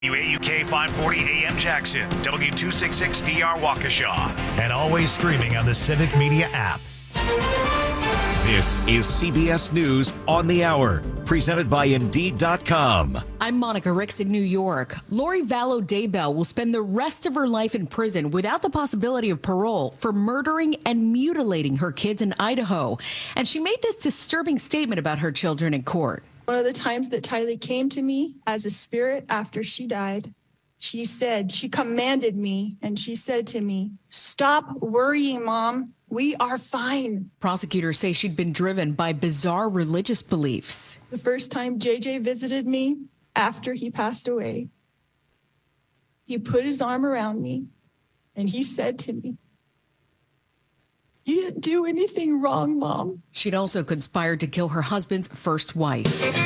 WAUK 540 AM Jackson, W266DR Waukesha, and always streaming on the Civic Media app. This is CBS News on the Hour, presented by Indeed.com. I'm Monica Ricks in New York. Lori Vallow Daybell will spend the rest of her life in prison without the possibility of parole for murdering and mutilating her kids in Idaho. And she made this disturbing statement about her children in court. One of the times that Tylee came to me as a spirit after she died, she commanded me, and she said to me, "Stop worrying, Mom. We are fine." Prosecutors say she'd been driven by bizarre religious beliefs. The first time JJ visited me after he passed away, he put his arm around me and he said to me, "You didn't do anything wrong, Mom." She'd also conspired to kill her husband's first wife.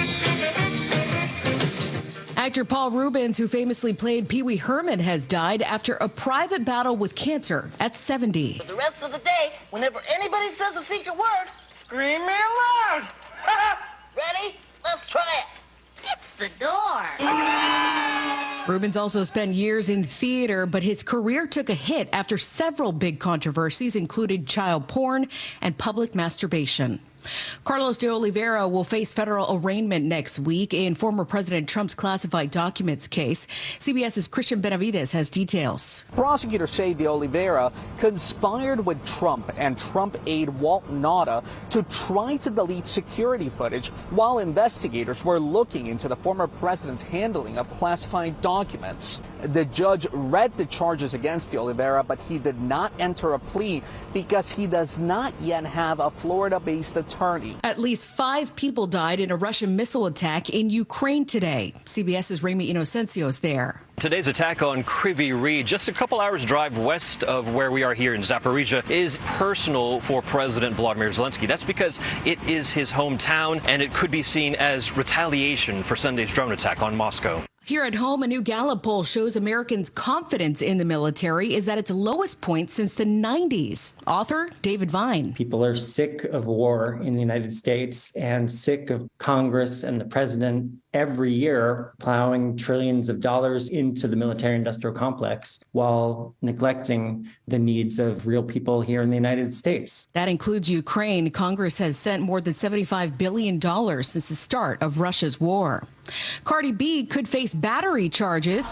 Actor Paul Reubens, who famously played Pee Wee Herman, has died after a private battle with cancer at 70. For the rest of the day, whenever anybody says a secret word, scream real loud. Ready? Let's try it. It's the door. Reubens also spent years in theater, but his career took a hit after several big controversies, including child porn and public masturbation. Carlos de Oliveira will face federal arraignment next week in former President Trump's classified documents case. CBS's Christian Benavides has details. Prosecutors say de Oliveira conspired with Trump and Trump aide Walt Nauta to try to delete security footage while investigators were looking into the former president's handling of classified documents. The judge read the charges against de Oliveira, but he did not enter a plea because he does not yet have a Florida-based attorney. At least 5 people died in a Russian missile attack in Ukraine today. CBS's Ramy Inocencio is there. Today's attack on Kryvyi Rih, just a couple hours drive west of where we are here in Zaporizhia, is personal for President Volodymyr Zelensky. That's because it is his hometown, and it could be seen as retaliation for Sunday's drone attack on Moscow. Here at home, a new Gallup poll shows Americans' confidence in the military is at its lowest point since the 90s. Author David Vine. People are sick of war in the United States and sick of Congress and the president every year plowing trillions of dollars into the military-industrial complex while neglecting the needs of real people here in the United States. That includes Ukraine. Congress has sent more than $75 billion since the start of Russia's war. Cardi B could face battery charges.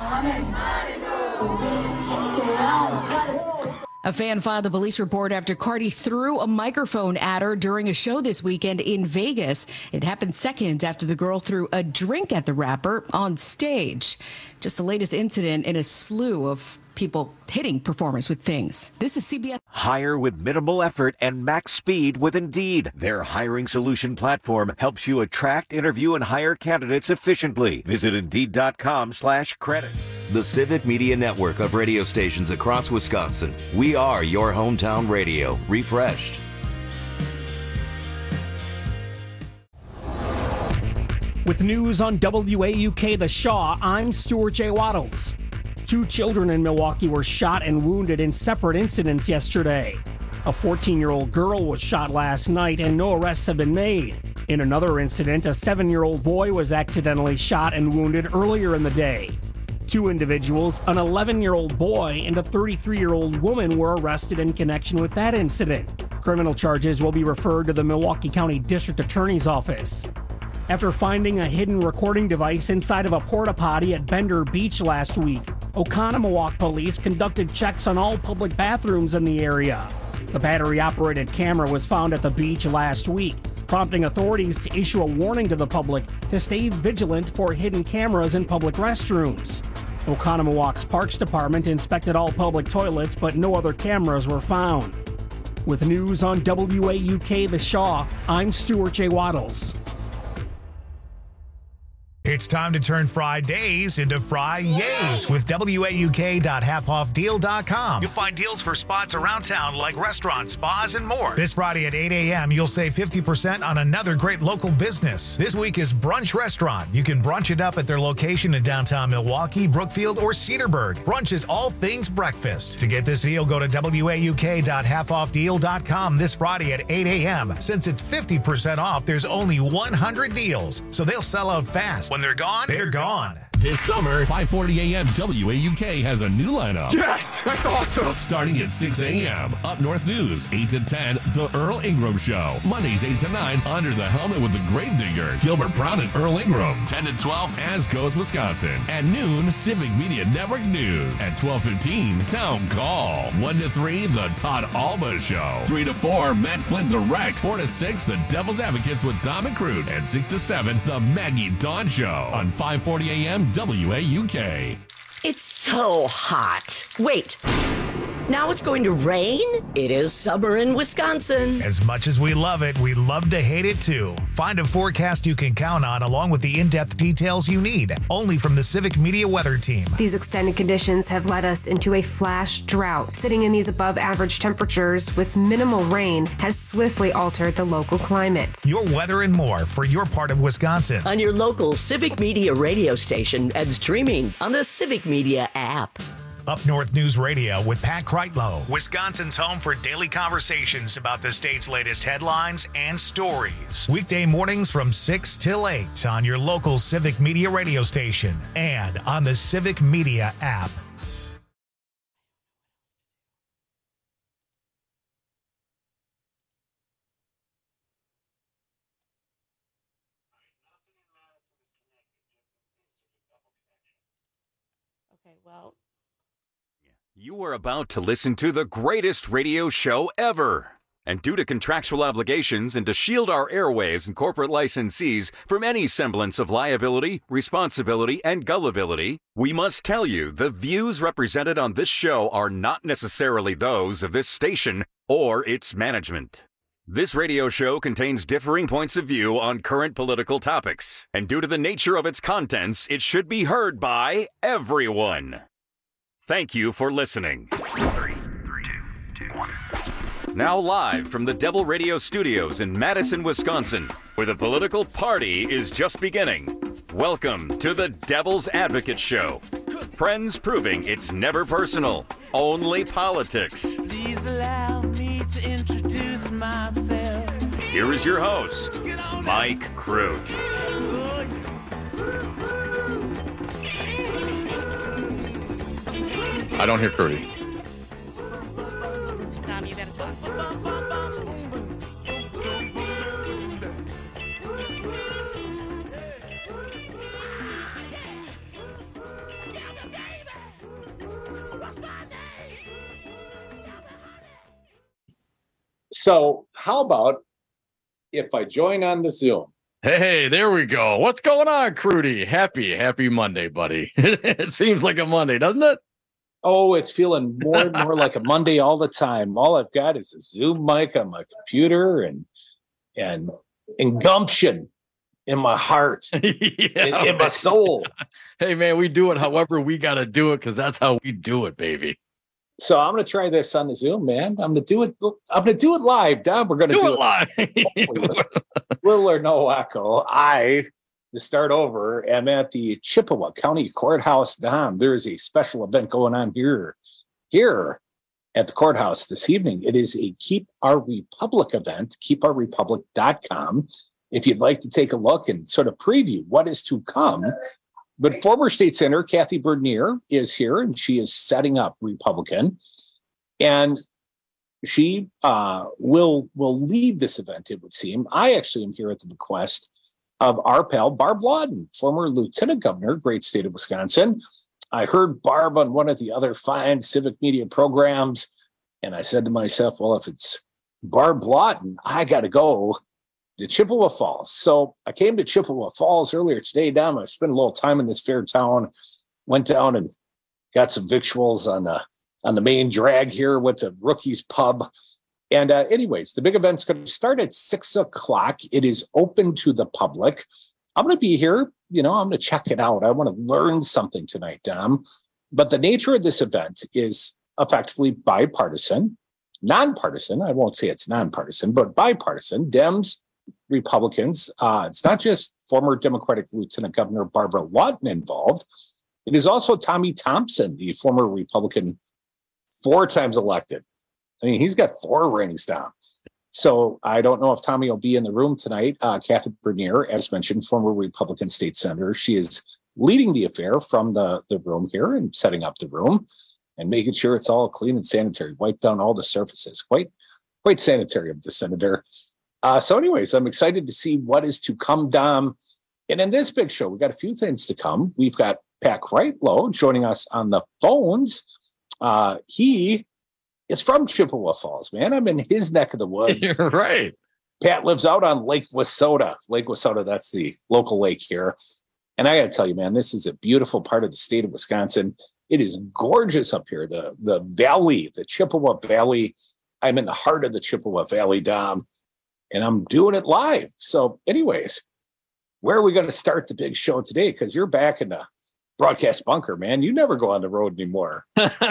A fan filed a police report after Cardi threw a microphone at her during a show this weekend in Vegas. It happened seconds after the girl threw a drink at the rapper on stage. Just the latest incident in a slew of people hitting performers with things. This is CBS. Hire with minimal effort and max speed with Indeed. Their hiring solution platform helps you attract, interview, and hire candidates efficiently. Visit Indeed.com/credit. The Civic Media Network of radio stations across Wisconsin. We are your hometown radio, refreshed. With news on WAUK The Shaw, I'm Stuart J. Waddles. 2 children in Milwaukee were shot and wounded in separate incidents yesterday. A 14-year-old girl was shot last night and no arrests have been made. In another incident, a 7-year-old boy was accidentally shot and wounded earlier in the day. 2 individuals, an 11-year-old boy and a 33-year-old woman, were arrested in connection with that incident. Criminal charges will be referred to the Milwaukee County District Attorney's Office. After finding a hidden recording device inside of a porta potty at Bender Beach last week, Oconomowoc police conducted checks on all public bathrooms in the area. The battery-operated camera was found at the beach last week, prompting authorities to issue a warning to the public to stay vigilant for hidden cameras in public restrooms. Oconomowoc's Parks Department inspected all public toilets, but no other cameras were found. With news on WAUK The Shaw, I'm Stuart J. Waddles. It's time to turn Fridays into Fri-Yays with WAUK.halfoffdeal.com. You'll find deals for spots around town like restaurants, spas, and more. This Friday at 8 a.m., you'll save 50% on another great local business. This week is Brunch Restaurant. You can brunch it up at their location in downtown Milwaukee, Brookfield, or Cedarburg. Brunch is all things breakfast. To get this deal, go to WAUK.halfoffdeal.com this Friday at 8 a.m. Since it's 50% off, there's only 100 deals, so they'll sell out fast. When they're gone, they're gone. This summer, 5:40 a.m. WAUK has a new lineup. Yes, that's awesome. Starting at 6 a.m. Up North News, 8 to 10, The Earl Ingram Show. Mondays, 8 to 9, Under the Helmet with the Gravedigger, Gilbert Brown and Earl Ingram. 10 to 12, As Goes Wisconsin. At noon, Civic Media Network News. At 12:15, Town Call. 1 to 3, The Todd Alba Show. 3 to 4, Matt Flynn Direct. 4 to 6, The Devil's Advocates with Dom and Crute. And 6 to 7, The Maggie Dawn Show on 5:40 a.m. WAUK. It's so hot. Wait. Now it's going to rain? It is summer in Wisconsin. As much as we love it, we love to hate it too. Find a forecast you can count on along with the in-depth details you need. Only from the Civic Media Weather Team. These extended conditions have led us into a flash drought. Sitting in these above average temperatures with minimal rain has swiftly altered the local climate. Your weather and more for your part of Wisconsin. On your local Civic Media radio station and streaming on the Civic Media app. Up North News Radio with Pat Kreitlow, Wisconsin's home for daily conversations about the state's latest headlines and stories. Weekday mornings from 6 till 8 on your local Civic Media radio station and on the Civic Media app. Okay, well. You are about to listen to the greatest radio show ever. And due to contractual obligations and to shield our airwaves and corporate licensees from any semblance of liability, responsibility, and gullibility, we must tell you the views represented on this show are not necessarily those of this station or its management. This radio show contains differing points of view on current political topics, and due to the nature of its contents, it should be heard by everyone. Thank you for listening. 3, 2, 1. Now live from the Devil Radio Studios in Madison, Wisconsin, where the political party is just beginning. Welcome to the Devil's Advocate Show. Friends proving it's never personal, only politics. Please allow me to introduce myself. Here is your host, Mike Crute. I don't hear Crudy. Dom, you gotta talk. So how about if I join on the Zoom? Hey, there we go. What's going on, Crudy? Happy Monday, buddy. It seems like a Monday, doesn't it? Oh, it's feeling more and more like a Monday all the time. All I've got is a Zoom mic on my computer and gumption in my heart, in my soul. Hey, man, we do it however we got to do it because that's how we do it, baby. So I'm going to try this on the Zoom, man. I'm going to do it live, Dom. We're going to do it live. Little or no echo. To start over, I'm at the Chippewa County Courthouse. Dom, there is a special event going on here at the courthouse this evening. It is a Keep Our Republic event, keepourrepublic.com. If you'd like to take a look and sort of preview what is to come. But former state senator Kathy Bernier is here, and she is setting up Republican. And she will lead this event, it would seem. I actually am here at the bequest of our pal, Barb Lawton, former lieutenant governor, great state of Wisconsin. I heard Barb on one of the other fine civic media programs, and I said to myself, well, if it's Barb Lawton, I got to go to Chippewa Falls. So I came to Chippewa Falls earlier today, Dom. I spent a little time in this fair town, went down and got some victuals on the main drag here, went to Rookie's Pub. And anyways, the big event's going to start at 6 o'clock. It is open to the public. I'm going to be here. I'm going to check it out. I want to learn something tonight, Dom. But the nature of this event is effectively bipartisan, nonpartisan. I won't say it's nonpartisan, but bipartisan. Dems, Republicans. It's not just former Democratic Lieutenant Governor Barbara Lawton involved. It is also Tommy Thompson, the former Republican, 4 times elected. I mean, he's got 4 rings down. So I don't know if Tommy will be in the room tonight. Kathy Bernier, as mentioned, former Republican state senator. She is leading the affair from the room here and setting up the room and making sure it's all clean and sanitary, wipe down all the surfaces. Quite sanitary of the senator. So anyways, I'm excited to see what is to come, Dom. And in this big show, we got a few things to come. We've got Pat Kreitlow joining us on the phones. He is from Chippewa Falls, man. I'm in his neck of the woods. You're right. Pat lives out on Lake Wissota. Lake Wissota, that's the local lake here. And I got to tell you, man, this is a beautiful part of the state of Wisconsin. It is gorgeous up here. The valley, the Chippewa Valley. I'm in the heart of the Chippewa Valley, Dom, and I'm doing it live. So anyways, where are we going to start the big show today? Because you're back in the broadcast bunker, man. You never go on the road anymore.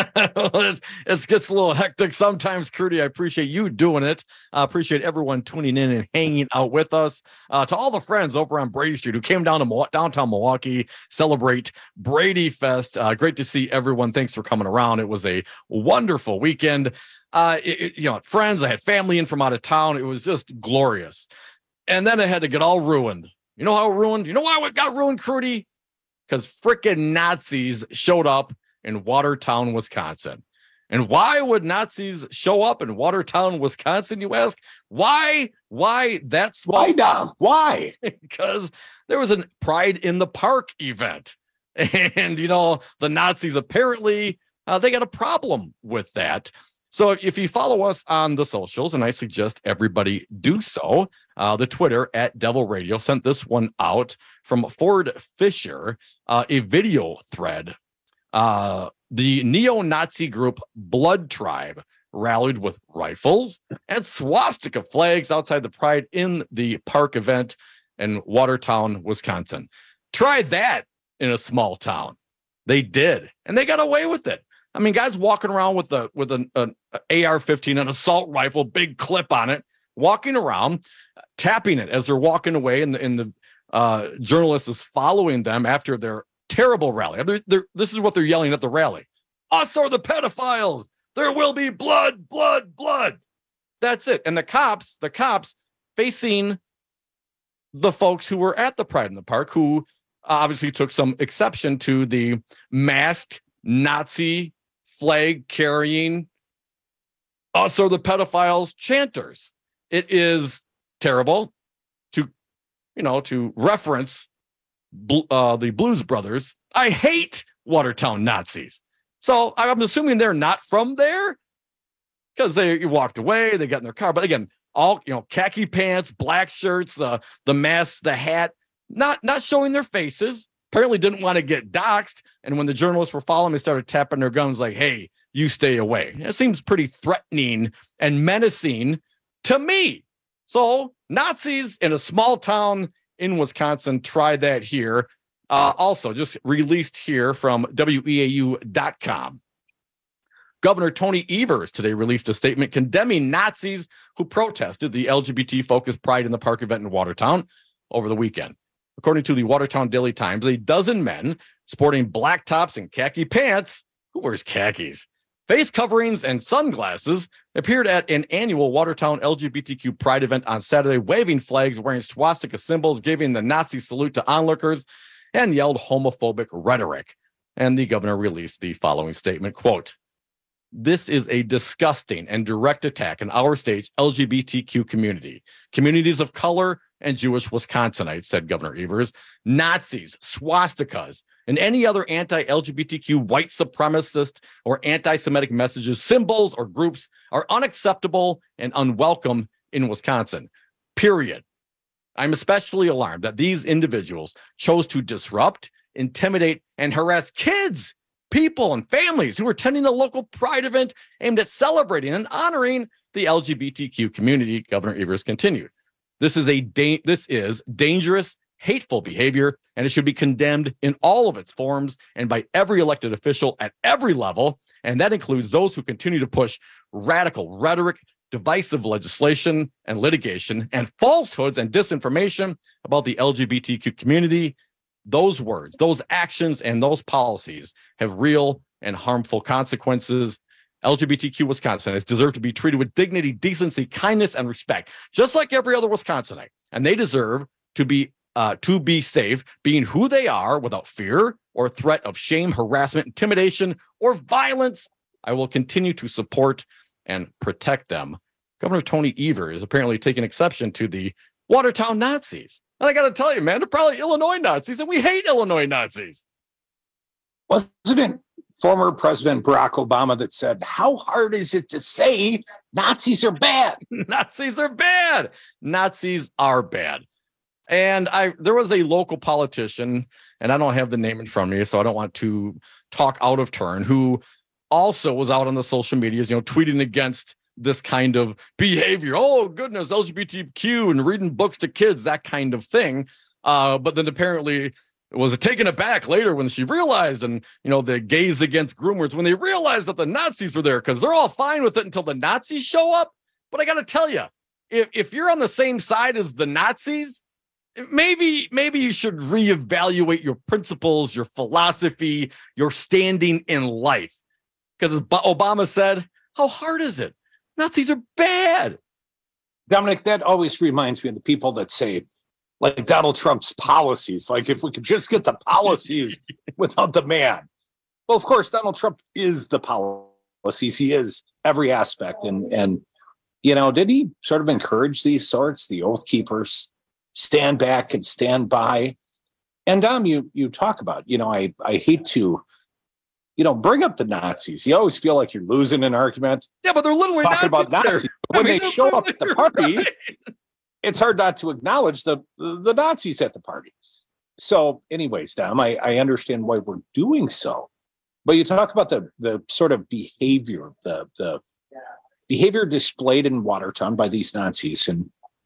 It gets a little hectic sometimes, Crudy. I appreciate you doing it. I appreciate everyone tuning in and hanging out with us. To all the friends over on Brady Street who came down to downtown Milwaukee, celebrate Brady Fest. Great to see everyone. Thanks for coming around. It was a wonderful weekend. Friends, I had family in from out of town. It was just glorious. And then it had to get all ruined. You know how it ruined? You know why it got ruined, Crudy? Because frickin' Nazis showed up in Watertown, Wisconsin. And why would Nazis show up in Watertown, Wisconsin, you ask? Why? That's why, Dom? Why? Because there was a Pride in the Park event. And, the Nazis apparently, they got a problem with that. So if you follow us on the socials, and I suggest everybody do so, the Twitter at Devil Radio sent this one out from Ford Fisher, a video thread. The neo-Nazi group Blood Tribe rallied with rifles and swastika flags outside the Pride in the Park event in Watertown, Wisconsin. Try that in a small town. They did, and they got away with it. I mean, guys walking around with an AR-15, an assault rifle, big clip on it, walking around, tapping it as they're walking away, and the journalist is following them after their terrible rally. This is what they're yelling at the rally. Us are the pedophiles. There will be blood, blood, blood. That's it. And the cops facing the folks who were at the Pride in the Park, who obviously took some exception to the masked Nazi flag carrying us are the pedophiles chanters. It is terrible to reference the Blues Brothers. I hate Watertown Nazis. So I'm assuming they're not from there because they walked away, they got in their car. But again, all khaki pants, black shirts, the mask, the hat, not showing their faces. Apparently didn't want to get doxxed. And when the journalists were following, they started tapping their guns like, hey, you stay away. It seems pretty threatening and menacing to me. So Nazis in a small town in Wisconsin, try that here. Also, just released here from WEAU.com. Governor Tony Evers today released a statement condemning Nazis who protested the LGBT-focused Pride in the Park event in Watertown over the weekend. According to the Watertown Daily Times, a dozen men sporting black tops and khaki pants, who wears khakis, face coverings, and sunglasses appeared at an annual Watertown LGBTQ Pride event on Saturday, waving flags, wearing swastika symbols, giving the Nazi salute to onlookers, and yelled homophobic rhetoric. And the governor released the following statement, quote, "This is a disgusting and direct attack on our state's LGBTQ community, communities of color, and Jewish Wisconsinites," said Governor Evers. "Nazis, swastikas, and any other anti-LGBTQ white supremacist or anti-Semitic messages, symbols, or groups are unacceptable and unwelcome in Wisconsin. Period. I'm especially alarmed that these individuals chose to disrupt, intimidate, and harass kids, people, and families who are attending a local Pride event aimed at celebrating and honoring the LGBTQ community," Governor Evers continued. This is dangerous, hateful behavior, and it should be condemned in all of its forms and by every elected official at every level, and that includes those who continue to push radical rhetoric, divisive legislation and litigation, and falsehoods and disinformation about the LGBTQ community. Those words, those actions, and those policies have real and harmful consequences. LGBTQ Wisconsinites deserve to be treated with dignity, decency, kindness, and respect, just like every other Wisconsinite. And they deserve to be to be safe, being who they are without fear or threat of shame, harassment, intimidation, or violence. I will continue to support and protect them. Governor Tony Evers is apparently taking exception to the Watertown Nazis. And I got to tell you, man, they're probably Illinois Nazis, and we hate Illinois Nazis. Wasn't it former President Barack Obama that said, how hard is it to say Nazis are bad? Nazis are bad. Nazis are bad. And there was a local politician, and I don't have the name in front of me, so I don't want to talk out of turn, who also was out on the social medias, tweeting against this kind of behavior. Oh, goodness, LGBTQ and reading books to kids, that kind of thing. But then apparently was taken aback later when she realized, and, the Gays Against Groomers, when they realized that the Nazis were there, because they're all fine with it until the Nazis show up. But I got to tell you, if you're on the same side as the Nazis, maybe you should reevaluate your principles, your philosophy, your standing in life. Because as Obama said, how hard is it? Nazis are bad. Dominic, that always reminds me of the people that say, like Donald Trump's policies, like if we could just get the policies without the man. Well, of course, Donald Trump is the policies. He is every aspect. And did he sort of encourage these sorts, the Oath Keepers, stand back and stand by? And Dom, you talk about, I hate to, bring up the Nazis. You always feel like you're losing an argument. Yeah, but they're literally talking about Nazis. When they show up at the party, right, it's hard not to acknowledge the Nazis at the party. So anyways, Dom, I understand why we're doing so. But you talk about the sort of behavior, the behavior displayed in Watertown by these Nazis. And,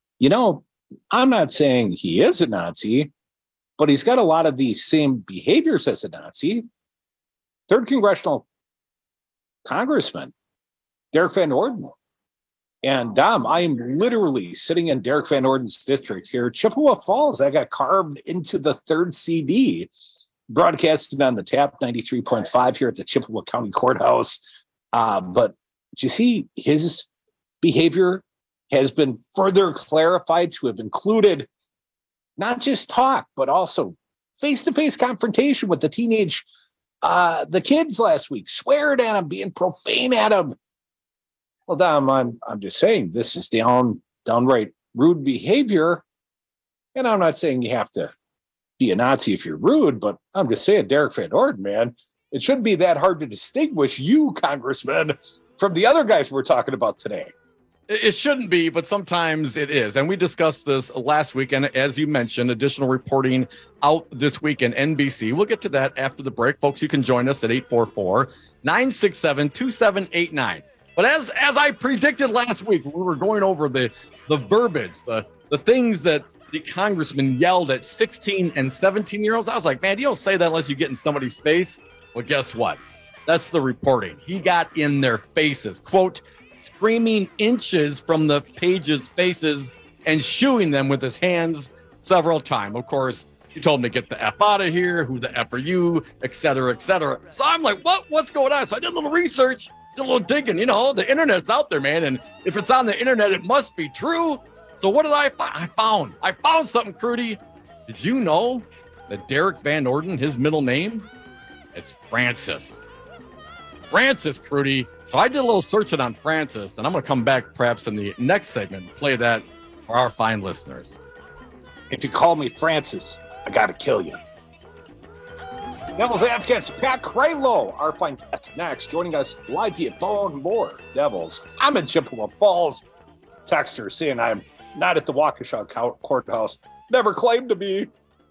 I'm not saying he is a Nazi, but he's got a lot of the same behaviors as a Nazi. 3rd Congressional Congressman, Derek Van Orden. And Dom, I am literally sitting in Derek Van Orden's district here, Chippewa Falls. I got carved into the 3rd CD, broadcasted on the TAP 93.5 here at the Chippewa County Courthouse. But you see, his behavior has been further clarified to have included not just talk, but also face-to-face confrontation with the kids last week, swearing at him, being profane at him. Well, Dom, I'm just saying this is downright rude behavior. And I'm not saying you have to be a Nazi if you're rude, but I'm just saying, Derek Van Orden, man, it shouldn't be that hard to distinguish you, Congressman, from the other guys we're talking about today. It shouldn't be, but sometimes it is. And we discussed this last week. And as you mentioned, additional reporting out this week in NBC. We'll get to that after the break. Folks, you can join us at 844-967-2789. But as I predicted last week, we were going over the verbiage, the things that the congressman yelled at 16 and 17-year-olds. I was like, man, you don't say that unless you get in somebody's face. Well, guess what? That's the reporting. He got in their faces, quote, screaming inches from the pages' faces and shooing them with his hands several times. Of course, he told him to get the F out of here, who the F are you, et cetera, et cetera. So I'm like, what's going on? So I did a little research, did a little digging. The internet's out there, man. And if it's on the internet, it must be true. So what did I find? I found something, Crudy. Did you know that Derek Van Orden, his middle name, it's Francis. Francis, Crudy. So I did a little searching on Francis, and I'm going to come back perhaps in the next segment and play that for our fine listeners. If you call me Francis, I got to kill you. Devils Advocates, Pat Kralo, our fine guest next, joining us live via phone. More Devils. I'm in Chippewa Falls. Texter saying I'm not at the Waukesha Courthouse. Never claimed to be.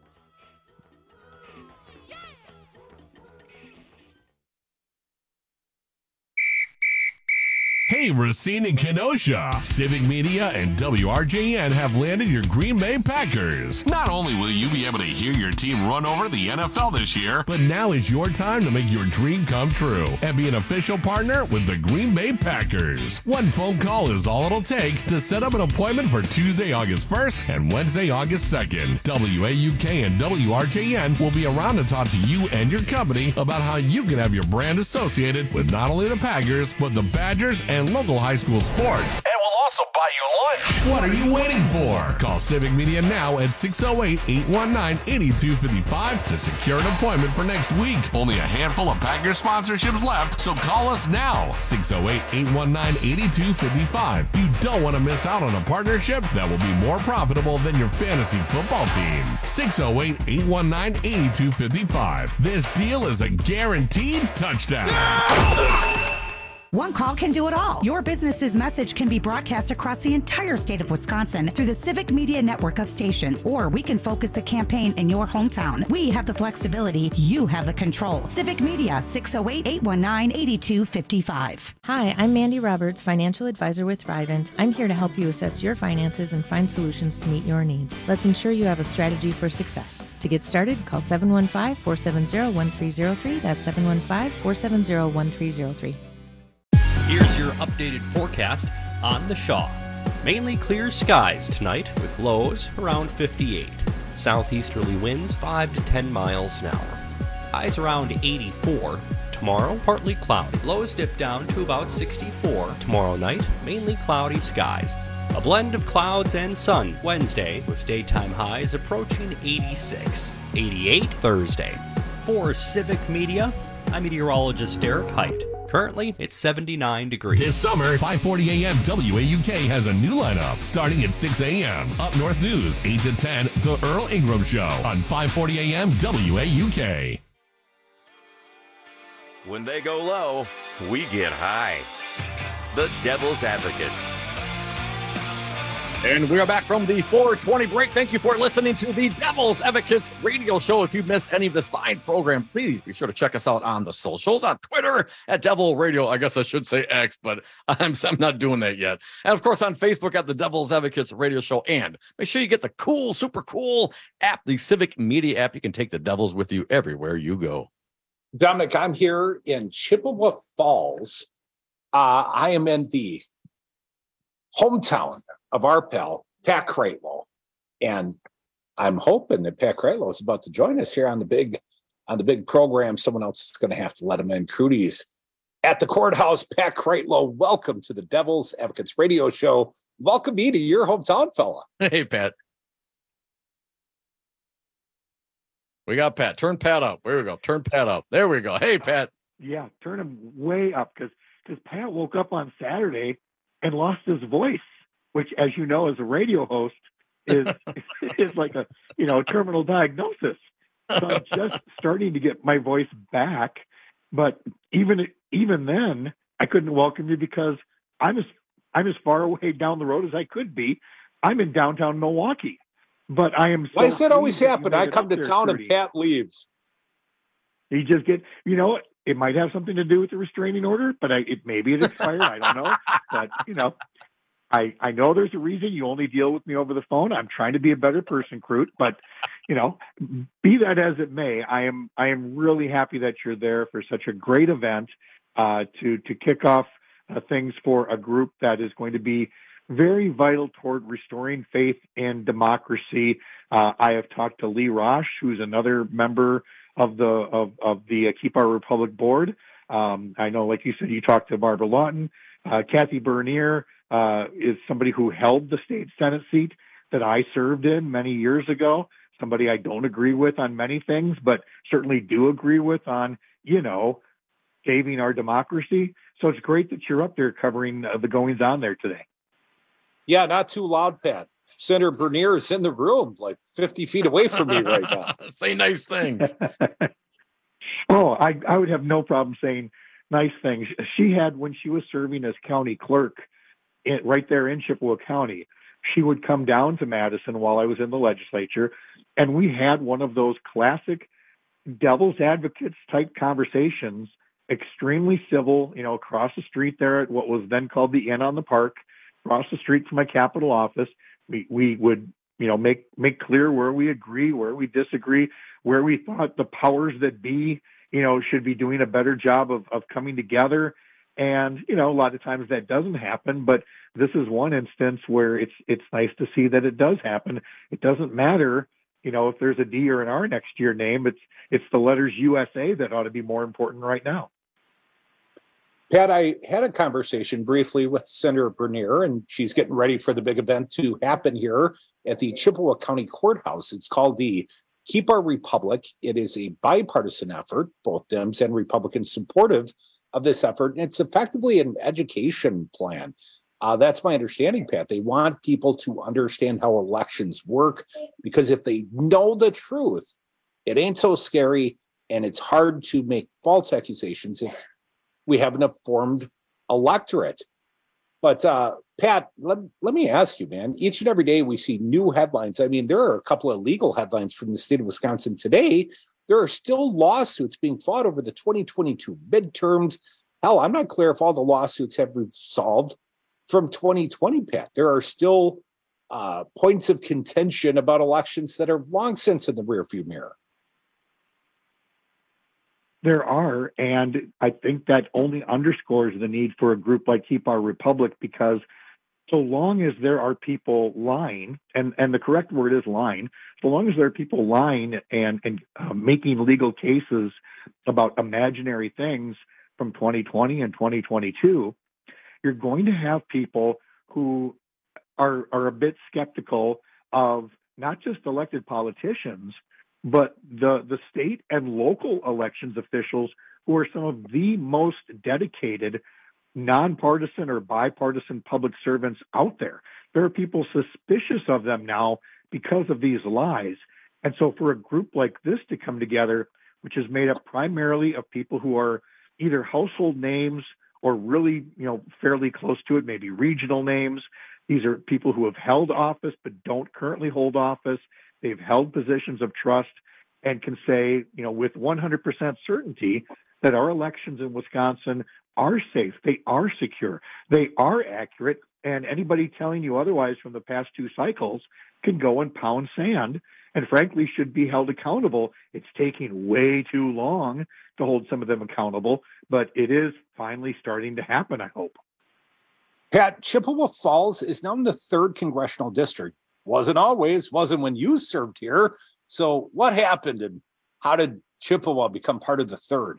Hey, Racine and Kenosha. Civic Media and WRJN have landed your Green Bay Packers. Not only will you be able to hear your team run over the NFL this year, but now is your time to make your dream come true and be an official partner with the Green Bay Packers. One phone call is all it'll take to set up an appointment for Tuesday, August 1st and Wednesday, August 2nd. WAUK and WRJN will be around to talk to you and your company about how you can have your brand associated with not only the Packers, but the Badgers and local high school sports. And we'll also buy you lunch. What are you waiting for? Call Civic Media now at 608-819-8255 to secure an appointment for next week. Only a handful of Packers sponsorships left, so call us now. 608-819-8255. You don't want to miss out on a partnership that will be more profitable than your fantasy football team. 608-819-8255. This deal is a guaranteed touchdown. One call can do it all. Your business's message can be broadcast across the entire state of Wisconsin through the Civic Media network of stations, or we can focus the campaign in your hometown. We have the flexibility. You have the control. Civic Media, 608-819-8255. Hi, I'm Mandy Roberts, financial advisor with Thrivent. I'm here to help you assess your finances and find solutions to meet your needs. Let's ensure you have a strategy for success. To get started, call 715-470-1303. That's 715-470-1303. Here's your updated forecast on the Shaw. Mainly clear skies tonight with lows around 58. Southeasterly winds 5 to 10 miles an hour. Highs around 84. Tomorrow, partly cloudy. Lows dip down to about 64. Tomorrow night, mainly cloudy skies. A blend of clouds and sun Wednesday with daytime highs approaching 86. 88 Thursday. For Civic Media, I'm meteorologist Derek Height. Currently, it's 79 degrees. This summer, 5:40 a.m. WAUK has a new lineup starting at 6 a.m. Up North News, 8 to 10, The Earl Ingram Show on 5:40 a.m. WAUK. When they go low, we get high. The Devil's Advocates. And we are back from the 420 break. Thank you for listening to the Devil's Advocates radio show. If you've missed any of this fine program, please be sure to check us out on the socials, on Twitter at Devil Radio. I guess I should say X, but I'm not doing that yet. And of course, on Facebook at the Devil's Advocates radio show. And make sure you get the cool, super cool app, the Civic Media app. You can take the Devils with you everywhere you go. Dominic, I'm here in Chippewa Falls. I am in the hometown of our pal, Pat Kreitlow. And I'm hoping that Pat Kreitlow is about to join us here on the big program. Someone else is going to have to let him in. Crudy's at the courthouse. Pat Kreitlow, welcome to the Devil's Advocates radio show. Welcome me to your hometown, fella. Hey, Pat. We got Pat. Turn Pat up. There we go. Turn Pat up. There we go. Hey, Pat. Yeah, turn him way up because Pat woke up on Saturday and lost his voice, which, as you know, as a radio host, is like a terminal diagnosis. So I'm just starting to get my voice back, but even then, I couldn't welcome you because I'm as far away down the road as I could be. I'm in downtown Milwaukee, but I am. Why does that always happen? I come to town and Pat leaves. You just get, it might have something to do with the restraining order, but maybe it expired. I don't know, but I know there's a reason you only deal with me over the phone. I'm trying to be a better person, Crute, but be that as it may, I am really happy that you're there for such a great event to kick off things for a group that is going to be very vital toward restoring faith in democracy. I have talked to Lee Rosh, who's another member of the Keep Our Republic board. I know, like you said, you talked to Barbara Lawton. Kathy Bernier is somebody who held the state Senate seat that I served in many years ago, somebody I don't agree with on many things, but certainly do agree with on, saving our democracy. So it's great that you're up there covering the goings on there today. Yeah, not too loud, Pat. Senator Bernier is in the room, like 50 feet away from me right now. Say nice things. Oh, I would have no problem saying nice things. She had, when she was serving as county clerk right there in Chippewa County, she would come down to Madison while I was in the legislature, and we had one of those classic devil's advocates type conversations, extremely civil, across the street there at what was then called the Inn on the Park, across the street from my Capitol office. We would, make clear where we agree, where we disagree, where we thought the powers that be, should be doing a better job of coming together. And, a lot of times that doesn't happen, but this is one instance where it's nice to see that it does happen. It doesn't matter, if there's a D or an R next to your name, it's the letters USA that ought to be more important right now. Pat, I had a conversation briefly with Senator Bernier, and she's getting ready for the big event to happen here at the Chippewa County Courthouse. It's called the Keep Our Republic. It is a bipartisan effort, both Dems and Republicans supportive of this effort, and it's effectively an education plan. That's my understanding, Pat. They want people to understand how elections work, because if they know the truth, it ain't so scary, and it's hard to make false accusations if we have an informed electorate. But Pat, let me ask you, man, each and every day we see new headlines. I mean, there are a couple of legal headlines from the state of Wisconsin today. There are still lawsuits being fought over the 2022 midterms. Hell, I'm not clear if all the lawsuits have resolved from 2020, Pat. There are still points of contention about elections that are long since in the rearview mirror. There are, and I think that only underscores the need for a group like Keep Our Republic, because so long as there are people lying, and the correct word is lying, so long as there are people lying and making legal cases about imaginary things from 2020 and 2022, you're going to have people who are a bit skeptical of not just elected politicians, but the state and local elections officials, who are some of the most dedicated nonpartisan or bipartisan public servants out there. There are people suspicious of them now because of these lies. And so for a group like this to come together, which is made up primarily of people who are either household names or really, fairly close to it, maybe regional names. These are people who have held office but don't currently hold office. They've held positions of trust and can say, with 100% certainty that our elections in Wisconsin are safe, they are secure, they are accurate, and anybody telling you otherwise from the past two cycles can go and pound sand and frankly should be held accountable. It's taking way too long to hold some of them accountable, but it is finally starting to happen, I hope. Pat, Chippewa Falls is now in the 3rd congressional district. Wasn't always, wasn't when you served here. So what happened, and how did Chippewa become part of the 3rd?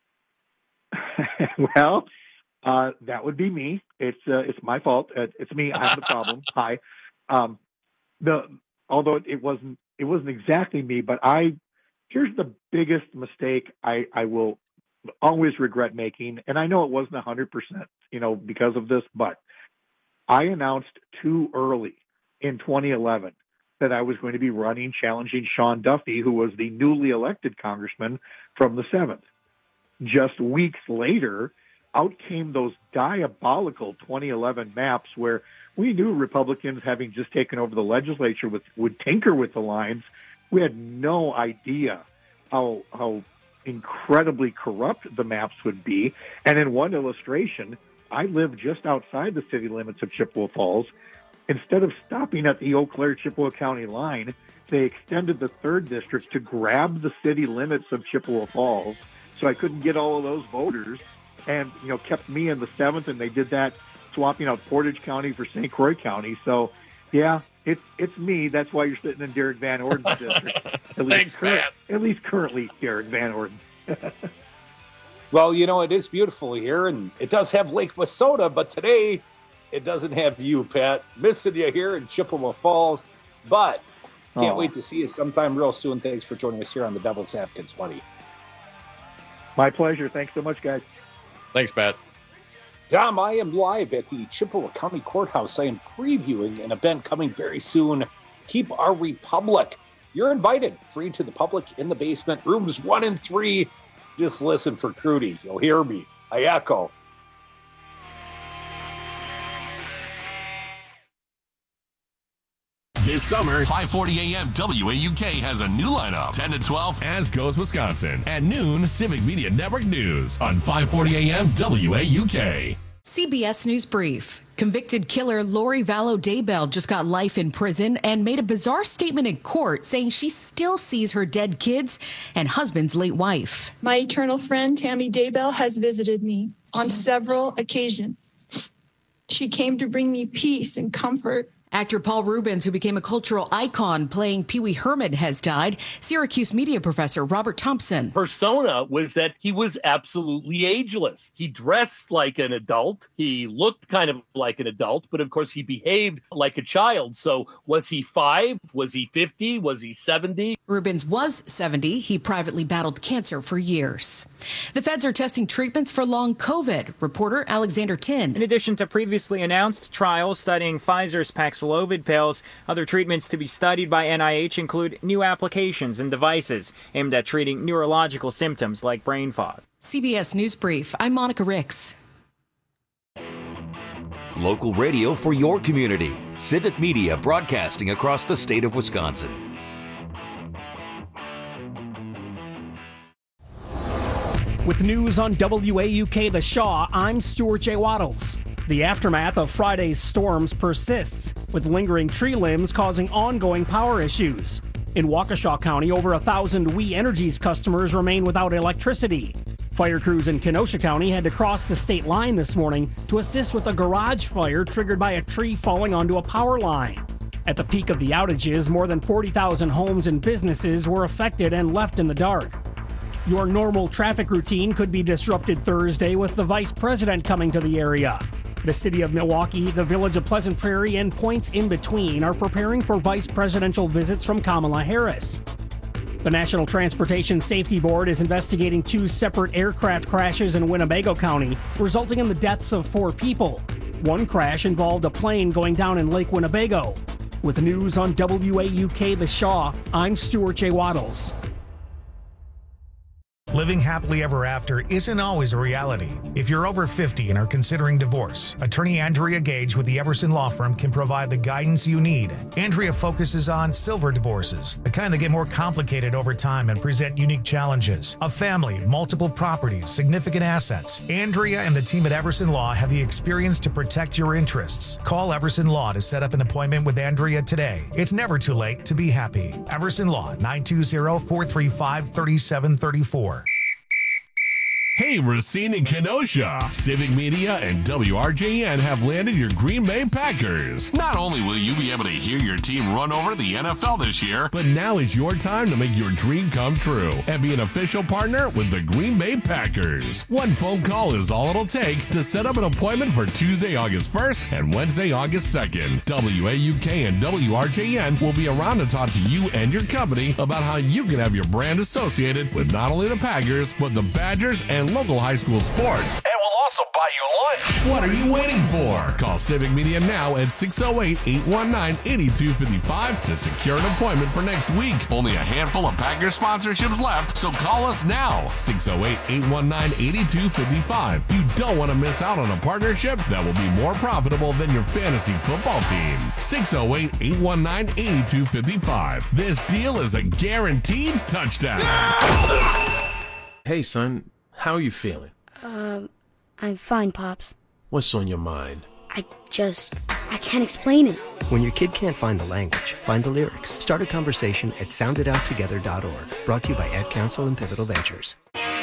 Well, that would be me. It's my fault. It's me. I'm the problem. Hi. Although it wasn't exactly me, but here's the biggest mistake I will always regret making, and I know it wasn't 100%, because of this, but I announced too early in 2011 that I was going to be running, challenging Sean Duffy, who was the newly elected congressman from the 7th. Just weeks later, out came those diabolical 2011 maps where we knew Republicans, having just taken over the legislature, would tinker with the lines. We had no idea how incredibly corrupt the maps would be. And in one illustration, I live just outside the city limits of Chippewa Falls. Instead of stopping at the Eau Claire-Chippewa County line, they extended the 3rd district to grab the city limits of Chippewa Falls. So I couldn't get all of those voters, and kept me in the 7th, and they did that swapping out Portage County for St. Croix County. So yeah, it's me. That's why you're sitting in Derek Van Orden's district. Thanks, Pat. At least currently Derek Van Orden. Well, it is beautiful here, and it does have Lake Wissota, but today it doesn't have you, Pat. Missing you here in Chippewa Falls, but can't wait to see you sometime real soon. Thanks for joining us here on the Devil's Advocates, buddy. My pleasure. Thanks so much, guys. Thanks, Pat. Dom, I am live at the Chippewa County Courthouse. I am previewing an event coming very soon. Keep Our Republic. You're invited. Free to the public in the basement. Rooms 1 and 3. Just listen for Crudy. You'll hear me. I echo. This summer, 5:40 a.m. WAUK has a new lineup. 10 to 12, As Goes Wisconsin. At noon, Civic Media Network News on 5:40 a.m. WAUK. CBS News Brief. Convicted killer Lori Vallow Daybell just got life in prison and made a bizarre statement in court saying she still sees her dead kids and husband's late wife. My eternal friend, Tammy Daybell, has visited me on several occasions. She came to bring me peace and comfort. Actor Paul Reubens, who became a cultural icon playing Pee Wee Herman, has died. Syracuse media professor Robert Thompson. Persona was that he was absolutely ageless. He dressed like an adult. He looked kind of like an adult, but of course he behaved like a child. So was he 5? Was he 50? Was he 70? Reubens was 70. He privately battled cancer for years. The feds are testing treatments for long COVID. Reporter Alexander Tin. In addition to previously announced trials studying Pfizer's Paxlovid pills, other treatments to be studied by NIH include new applications and devices aimed at treating neurological symptoms like brain fog. CBS News Brief. I'm Monica Ricks. Local radio for your community. Civic Media broadcasting across the state of Wisconsin. With news on WAUK The Shaw, I'm Stuart J. Waddles. The aftermath of Friday's storms persists, with lingering tree limbs causing ongoing power issues. In Waukesha County, over 1,000 We Energies customers remain without electricity. Fire crews in Kenosha County had to cross the state line this morning to assist with a garage fire triggered by a tree falling onto a power line. At the peak of the outages, more than 40,000 homes and businesses were affected and left in the dark. Your normal traffic routine could be disrupted Thursday with the vice president coming to the area. The city of Milwaukee, the village of Pleasant Prairie, and points in between are preparing for vice presidential visits from Kamala Harris. The National Transportation Safety Board is investigating 2 separate aircraft crashes in Winnebago County, resulting in the deaths of 4 people. One crash involved a plane going down in Lake Winnebago. With news on WAUK The Shaw, I'm Stuart J. Waddles. Living happily ever after isn't always a reality. If you're over 50 and are considering divorce, attorney Andrea Gage with the Everson Law Firm can provide the guidance you need. Andrea focuses on silver divorces, the kind that get more complicated over time and present unique challenges. A family, multiple properties, significant assets. Andrea and the team at Everson Law have the experience to protect your interests. Call Everson Law to set up an appointment with Andrea today. It's never too late to be happy. Everson Law, 920-435-3734. Hey, Racine and Kenosha. Civic Media and WRJN have landed your Green Bay Packers. Not only will you be able to hear your team run over the NFL this year, but now is your time to make your dream come true and be an official partner with the Green Bay Packers. One phone call is all it'll take to set up an appointment for Tuesday, August 1st and Wednesday, August 2nd. WAUK and WRJN will be around to talk to you and your company about how you can have your brand associated with not only the Packers, but the Badgers and local high school sports. And we'll also buy you lunch. What are you waiting for? Call Civic Media now at 608-819-8255 to secure an appointment for next week. Only a handful of Packers sponsorships left, so call us now. 608-819-8255. You don't want to miss out on a partnership that will be more profitable than your fantasy football team. 608-819-8255. This deal is a guaranteed touchdown. Hey, son. How are you feeling? I'm fine, Pops. What's on your mind? I can't explain it. When your kid can't find the language, find the lyrics. Start a conversation at soundedouttogether.org. Brought to you by Ad Council and Pivotal Ventures.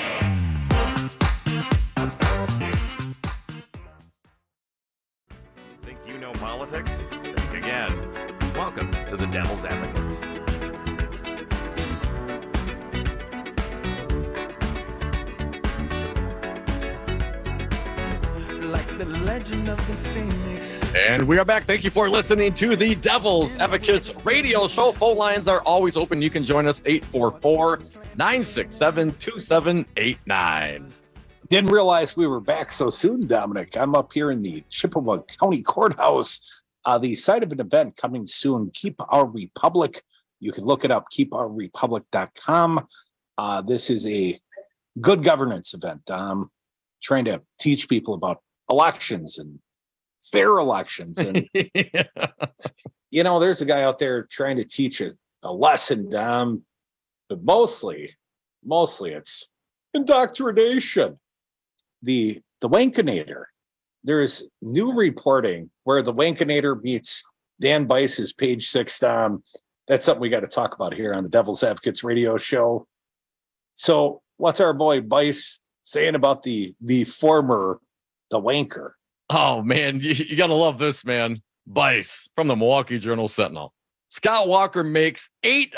Think you know politics? Think again. Welcome to the Devil's Advocates. Like the legend of the Phoenix. And we are back. Thank you for listening to the Devil's Advocates radio show. Phone lines are always open. You can join us 844-967-2789. Didn't realize we were back so soon, Dominic. I'm up here in the Chippewa County Courthouse. The site of an event coming soon, Keep Our Republic. You can look it up, keepourrepublic.com. This is a good governance event. Trying to teach people about elections and fair elections. And, you know, there's a guy out there trying to teach a lesson, but mostly it's indoctrination. The Wankinator. There's new reporting where the Wankinator meets Dan Bice's Page 6. That's something we got to talk about here on the Devil's Advocates radio show. So what's our boy Bice saying about the wanker? Oh man, you gotta love this, man. Bice from the Milwaukee Journal-Sentinel. Scott Walker makes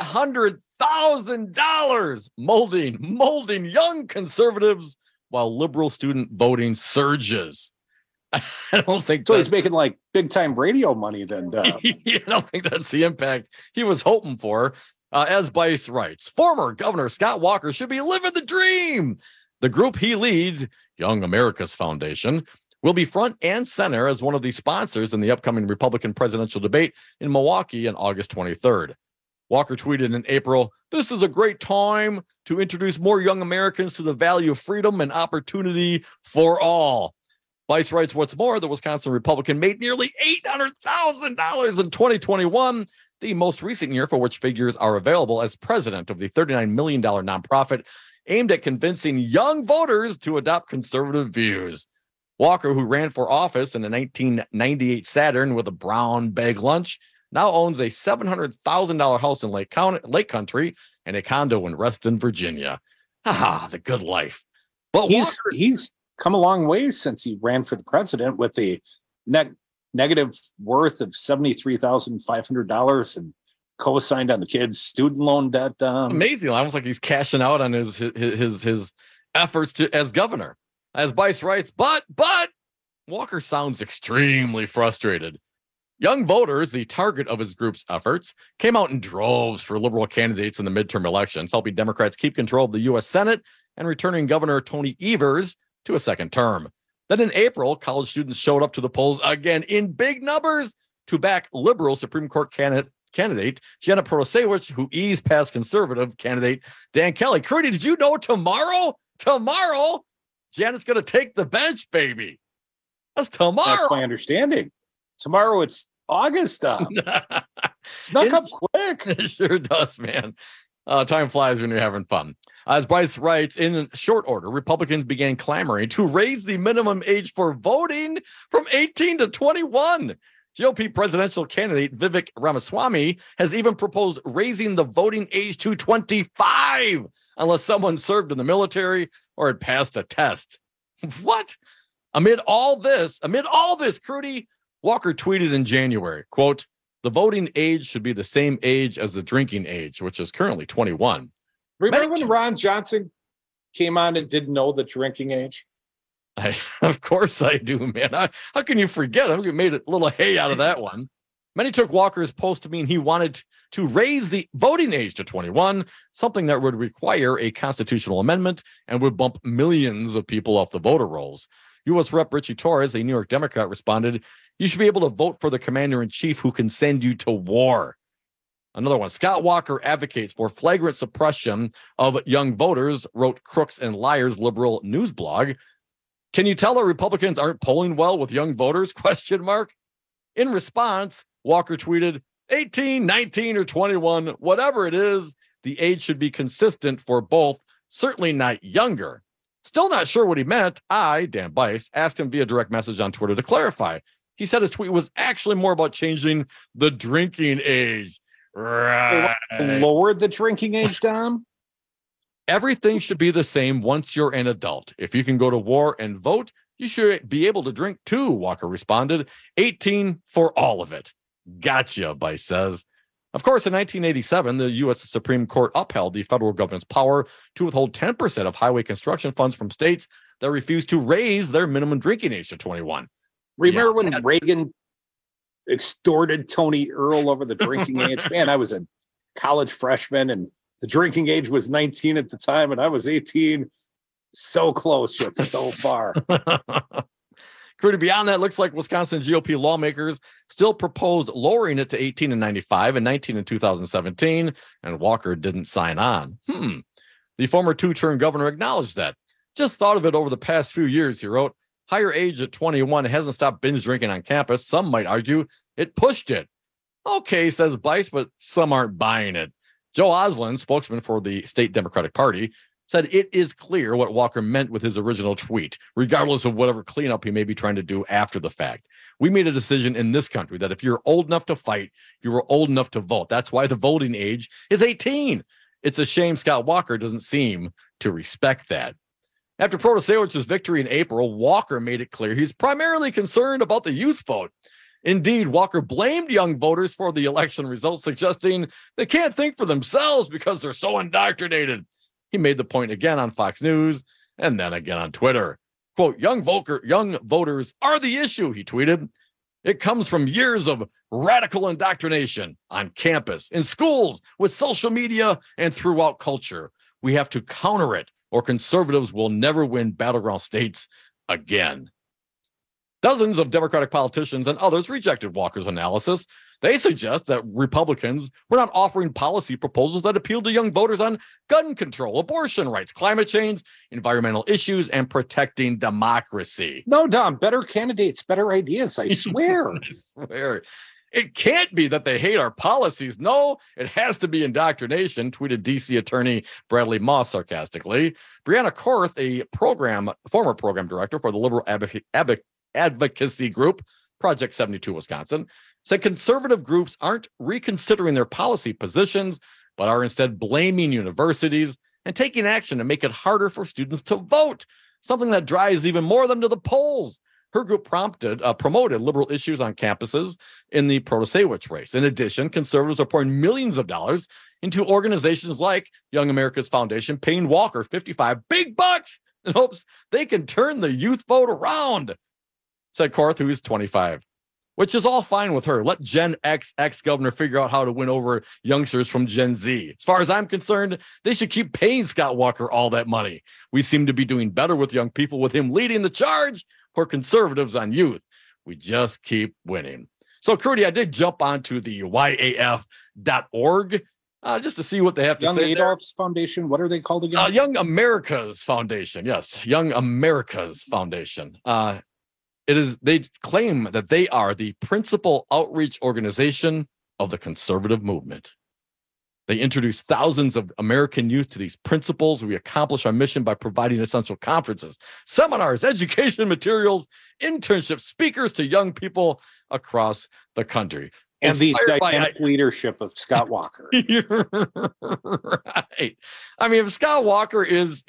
$800,000 molding young conservatives while liberal student voting surges. I don't think so. He's making like big time radio money then. I don't think that's the impact he was hoping for. As Bice writes, former Governor Scott Walker should be living the dream. The group he leads, Young America's Foundation, will be front and center as one of the sponsors in the upcoming Republican presidential debate in Milwaukee on August 23rd. Walker tweeted in April, "This is a great time to introduce more young Americans to the value of freedom and opportunity for all." Bice writes, what's more, the Wisconsin Republican made nearly $800,000 in 2021, the most recent year for which figures are available as president of the $39 million nonprofit aimed at convincing young voters to adopt conservative views. Walker, who ran for office in a 1998 Saturn with a brown bag lunch, now owns a $700,000 house in Lake Country and a condo in Reston, Virginia. The good life. But he's come a long way since he ran for the president with a negative worth of $73,500 and co-signed on the kids' student loan debt. Amazing. Almost like he's cashing out on his efforts as governor. As Bice writes, but Walker sounds extremely frustrated. Young voters, the target of his group's efforts, came out in droves for liberal candidates in the midterm elections, helping Democrats keep control of the U.S. Senate and returning Governor Tony Evers to a second term. Then in April, college students showed up to the polls again in big numbers to back liberal Supreme Court candidate Janet Protasiewicz, who eased past conservative candidate Dan Kelly. Crudy, did you know tomorrow, Janet's going to take the bench, baby? That's tomorrow. That's my understanding. Tomorrow it's August. Snuck up quick. It sure does, man. Time flies when you're having fun. As Bice writes, in short order, Republicans began clamoring to raise the minimum age for voting from 18 to 21. GOP presidential candidate Vivek Ramaswamy has even proposed raising the voting age to 25 unless someone served in the military or had passed a test. What? Amid all this, Crudy, Walker tweeted in January, quote, "The voting age should be the same age as the drinking age, which is currently 21. Remember when Ron Johnson came on and didn't know the drinking age? Of course I do, man. How can you forget? I made a little hay out of that one. Many took Walker's post to mean he wanted to raise the voting age to 21, something that would require a constitutional amendment and would bump millions of people off the voter rolls. U.S. Rep. Richie Torres, a New York Democrat, responded, "You should be able to vote for the commander-in-chief who can send you to war." Another one, Scott Walker advocates for flagrant suppression of young voters, wrote Crooks and Liars liberal news blog. Can you tell that Republicans aren't polling well with young voters? ? In response, Walker tweeted, 18, 19, or 21, whatever it is, the age should be consistent for both, certainly not younger. Still not sure what he meant. I, Dan Bice, asked him via direct message on Twitter to clarify. He said his tweet was actually more about changing the drinking age. Right. Lowered the drinking age down? Everything should be the same once you're an adult. If you can go to war and vote, you should be able to drink too, Walker responded. 18 for all of it. Gotcha, Bice says. Of course, in 1987, the U.S. Supreme Court upheld the federal government's power to withhold 10% of highway construction funds from states that refused to raise their minimum drinking age to 21. Remember when Reagan extorted Tony Earl over the drinking age? Man, I was a college freshman and the drinking age was 19 at the time and I was 18. So close, yet so far. Crudy, beyond that, looks like Wisconsin GOP lawmakers still proposed lowering it to 18 in 95 and 19 in 2017, and Walker didn't sign on. The former two-term governor acknowledged that. Just thought of it over the past few years, he wrote. Higher age at 21 hasn't stopped binge drinking on campus. Some might argue it pushed it. Okay, says Bice, but some aren't buying it. Joe Oslin, spokesman for the state Democratic Party, said it is clear what Walker meant with his original tweet, regardless of whatever cleanup he may be trying to do after the fact. We made a decision in this country that if you're old enough to fight, you were old enough to vote. That's why the voting age is 18. It's a shame Scott Walker doesn't seem to respect that. After Protasiewicz's victory in April, Walker made it clear he's primarily concerned about the youth vote. Indeed, Walker blamed young voters for the election results, suggesting they can't think for themselves because they're so indoctrinated. He made the point again on Fox News and then again on Twitter. Quote, young voters are the issue, he tweeted. It comes from years of radical indoctrination on campus, in schools, with social media, and throughout culture. We have to counter it, or conservatives will never win battleground states again. Dozens of Democratic politicians and others rejected Walker's analysis. They suggest that Republicans were not offering policy proposals that appeal to young voters on gun control, abortion rights, climate change, environmental issues, and protecting democracy. No, Dom, better candidates, better ideas, I swear. I swear. It can't be that they hate our policies. No, it has to be indoctrination, tweeted D.C. Attorney Bradley Moss sarcastically. Brianna Korth, a former program director for the liberal advocacy group, Project 72 Wisconsin, said conservative groups aren't reconsidering their policy positions, but are instead blaming universities and taking action to make it harder for students to vote, something that drives even more of them to the polls. Her group promoted liberal issues on campuses in the Protasewicz race. In addition, conservatives are pouring millions of dollars into organizations like Young America's Foundation, paying Walker $55 big bucks in hopes they can turn the youth vote around, said Korth, who is 25. Which is all fine with her. Let Gen X ex-governor figure out how to win over youngsters from Gen Z. As far as I'm concerned, they should keep paying Scott Walker all that money. We seem to be doing better with young people with him leading the charge for conservatives on youth. We just keep winning. So, Crudy, I did jump onto the YAF.org just to see what they have to say. Young Adolph's Foundation, what are they called again? Young America's Foundation. Yes, Young America's Foundation. They claim that they are the principal outreach organization of the conservative movement. They introduce thousands of American youth to these principles. We accomplish our mission by providing essential conferences, seminars, education materials, internship speakers to young people across the country. And the dynamic leadership of Scott Walker. You're right. I mean, if Scott Walker is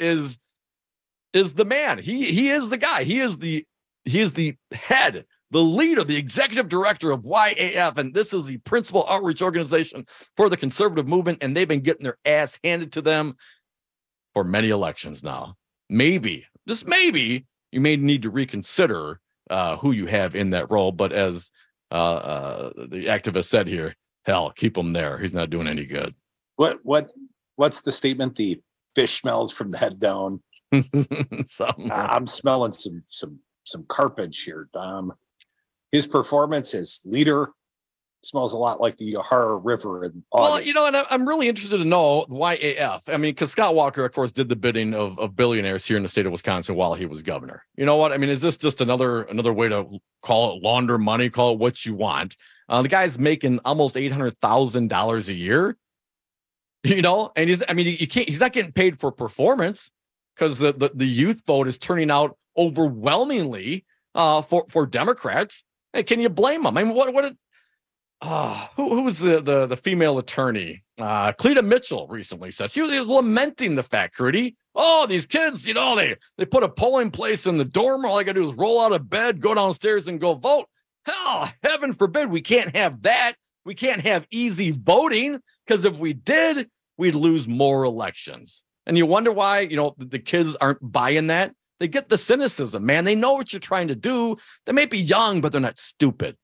the man, he is the guy. He is the head, the leader, the executive director of YAF, and this is the principal outreach organization for the conservative movement, and they've been getting their ass handed to them for many elections now. Maybe, just maybe, you may need to reconsider who you have in that role, but as the activist said here, hell, keep him there. He's not doing any good. What's the statement? The fish smells from the head down. I'm smelling some carpage here, Dom. His performance as leader smells a lot like the Yahara River in August. Well, and I'm really interested to know YAF. I mean, because Scott Walker, of course, did the bidding of billionaires here in the state of Wisconsin while he was governor. You know what? I mean, is this just another way to call it launder money, call it what you want? The guy's making almost $800,000 a year, and he's not getting paid for performance because the youth vote is turning out overwhelmingly for Democrats. Hey, can you blame them? I mean, who was the female attorney? Cleta Mitchell recently said she was lamenting the fact, Crudy. Oh, these kids, they put a polling place in the dorm. All I got to do is roll out of bed, go downstairs, and go vote. Hell, heaven forbid we can't have that. We can't have easy voting because if we did, we'd lose more elections. And you wonder why, the kids aren't buying that. They get the cynicism, man. They know what you're trying to do. They may be young, but they're not stupid.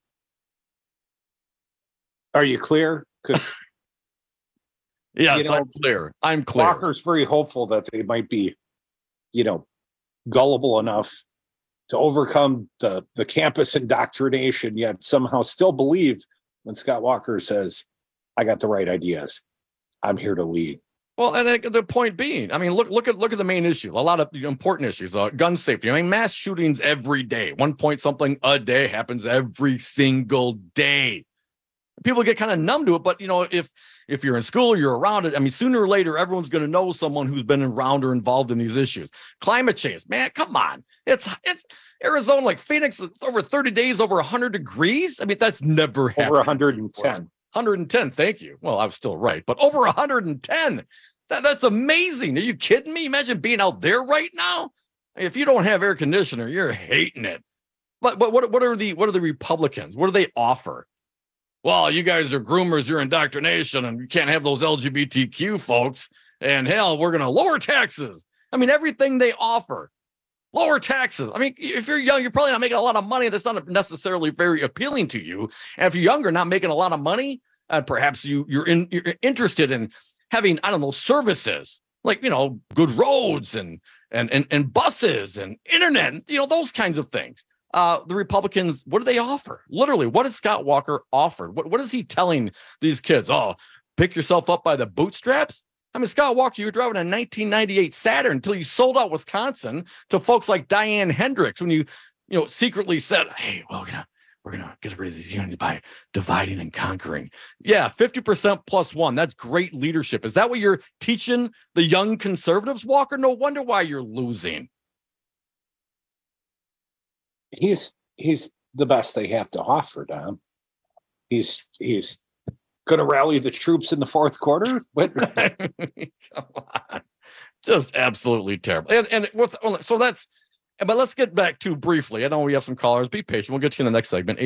Are you clear? Because yes, I'm clear. I'm clear. Walker's very hopeful that they might be, gullible enough to overcome the campus indoctrination, yet somehow still believe when Scott Walker says, "I got the right ideas. I'm here to lead." Well, and the point being, I mean, look at the main issue. A lot of important issues, gun safety. I mean, mass shootings every day. 1 point something a day happens every single day. People get kind of numb to it, but if you're in school, you're around it. I mean, sooner or later, everyone's going to know someone who's been around or involved in these issues. Climate change, man, come on. It's Arizona, like Phoenix, over 30 days, over 100 degrees. I mean, that's never happened. Over 110. 110, thank you. Well, I was still right, but over 110. That's amazing. Are you kidding me? Imagine being out there right now. If you don't have air conditioner, you're hating it. But what are the Republicans? What do they offer? Well, you guys are groomers, you're indoctrination, and you can't have those LGBTQ folks. And hell, we're going to lower taxes. I mean, everything they offer, lower taxes. I mean, if you're young, you're probably not making a lot of money. That's not necessarily very appealing to you. And if you're younger, not making a lot of money, perhaps you're interested in having, I don't know, services like, good roads and buses and internet, those kinds of things. The Republicans, what do they offer? Literally, what has Scott Walker offered? What is he telling these kids? Oh, pick yourself up by the bootstraps? I mean, Scott Walker, you were driving a 1998 Saturn until you sold out Wisconsin to folks like Diane Hendricks when you secretly said, hey, well, we're gonna get rid of these unions by dividing and conquering. Yeah, 50% plus one. That's great leadership. Is that what you're teaching the young conservatives, Walker? No wonder why you're losing. He's the best they have to offer, Don. He's going to rally the troops in the fourth quarter. Come on, just absolutely terrible. But let's get back to briefly. I know we have some callers. Be patient. We'll get to you in the next segment.